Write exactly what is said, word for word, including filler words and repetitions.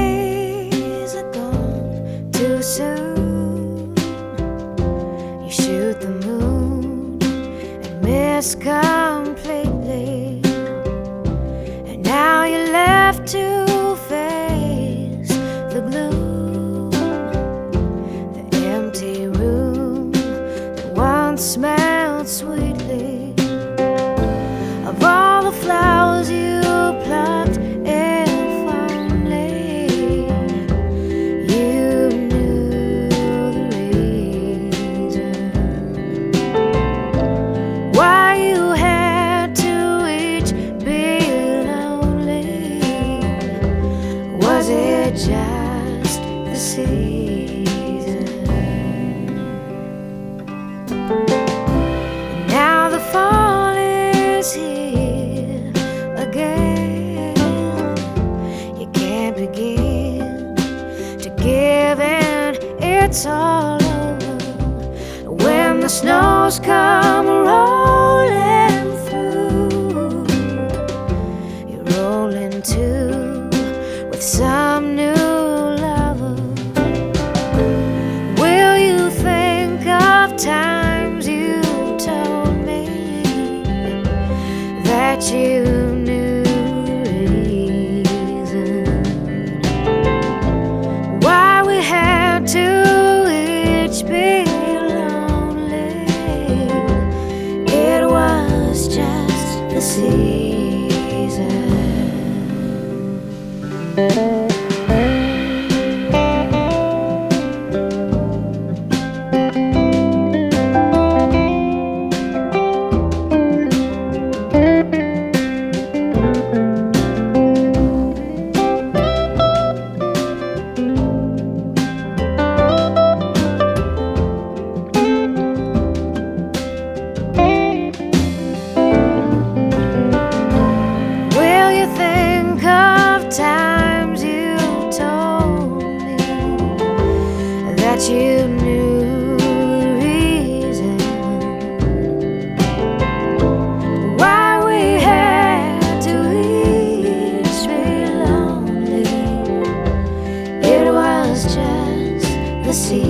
days are gone too soon. You shoot the moon and miss completely, and now you're left to face the gloom, the empty room that once smelled sweetly of all the flowers you plucked. If only you knew the reason why you had to each be lonely. Was it just the season? Now the fall is here again. You can't begin to give in, it's all over when the snows come rolling through. You're rolling too with some new lover. Will you think of times you told me that you knew the reason why we had to each be lonely? It was just the season. Will you think of times you told me that you knew the reason why we had to each be lonely? It was just the season.